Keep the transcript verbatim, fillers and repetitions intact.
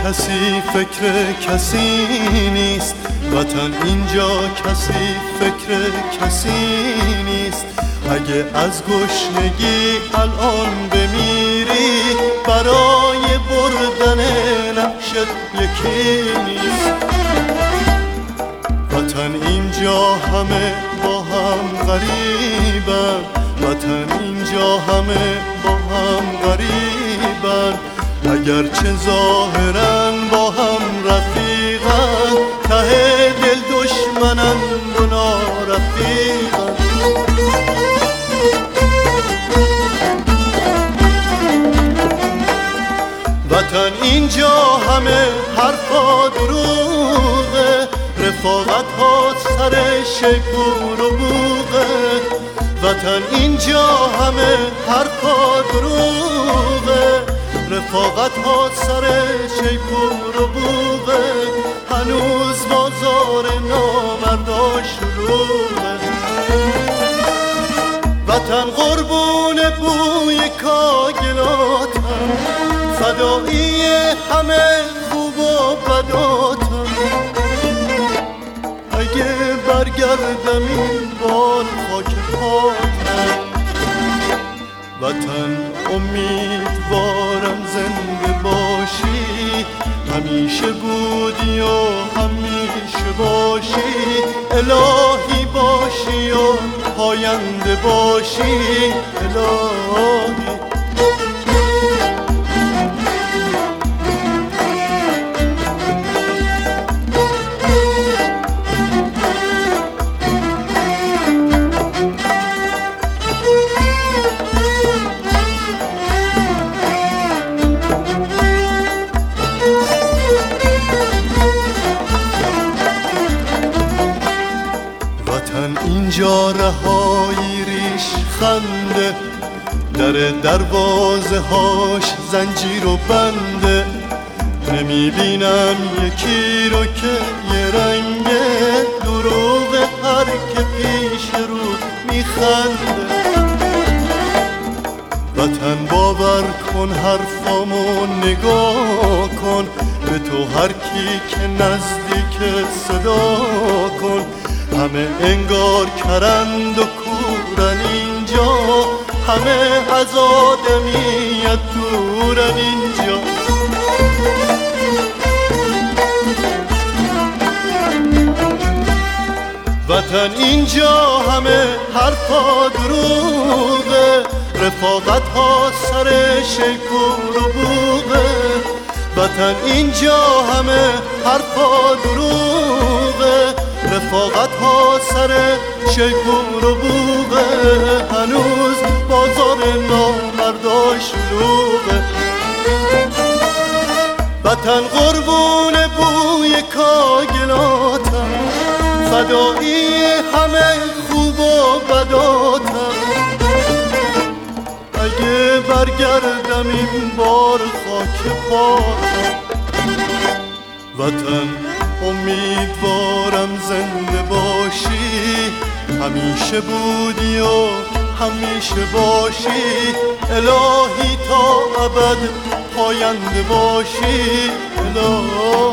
کسی فکر کسی نیست، وطن اینجا کسی فکر کسی نیست. اگه از گشنگی الان بمیری، برای بردن نقشت یکی نیست. وطن اینجا همه با هم غریبن، وطن اینجا همه با هم غریبن. اگرچه ظاهرن با هم رفیقن، ته دل دشمنن و نارفیقن. وطن اینجا همه حرفا دروغه، رفاقت ها سر شیپور و بوغه. وطن اینجا همه حرفا دروغه، رفاقت ها سر شیپور و بوغه. هنوز بازار نامردا شلوغه. وطن قربون بوی کاگلاتم، فدایی همه خوب و بداتم. اگه برگردم این بار خاک پاتم. وطن امیدوارم زنده باشی، همیشه بودی و همیشه باشی. الهی باشی و پاینده باشی، الهی. اینجا رهایی ریش خنده، در دروازه هاش زنجیر و بنده. نمیبینم یکی رو که یه رنگه، دروغ هر که پیش رو میخنده. وطن باور کن حرفامو نگاه کن، به تو هر کی که نزدیک صدا کن. همه انگار کرند و کورن اینجا، همه از آدمیت دورن اینجا. وطن اینجا همه حرفا دروغه، رفاقت ها سر شیپور و بوغه. وطن اینجا همه حرفا دروغه، رفاقت ها سر شیپور و بوغه. هنوز بازار نامردا شلوغه. وطن قربون بوی کاگلاتم، فدایی همه خوب و بداتم. اگه برگردم این بار خاک پاتم. وطن امیدوارم زنده باشی، همیشه بودی و همیشه باشی. الهی تا ابد پاینده باشی، الهی.